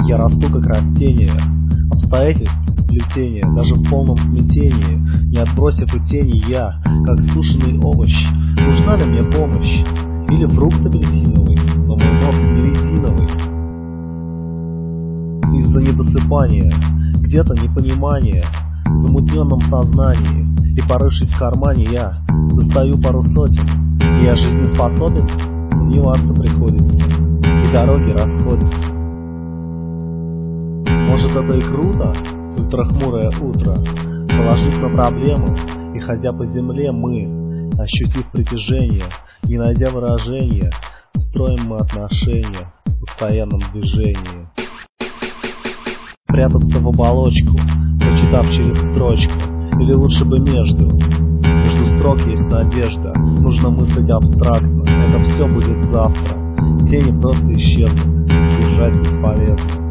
Я расту как растение, обстоятельств сплетения, даже в полном смятении, не отбросив и тени, я, как сушеный овощ. Нужна ли мне помощь? Или фрукт апельсиновый, но мой мозг не резиновый. Из-за недосыпания, где-то непонимания, в замутненном сознании, и порывшись в кармане, я достаю пару сотен. Я жизнеспособен? Сомневаться приходится, и дороги расходятся. Может, это и круто, ультрахмурое утро, положив на проблему и ходя по земле мы, ощутив притяжение, не найдя выражения, строим мы отношения в постоянном движении. Прятаться в оболочку, прочитав через строчку, или лучше бы между строк есть надежда, нужно мыслить абстрактно, это все будет завтра, тени просто исчезнут, бежать бесполезно.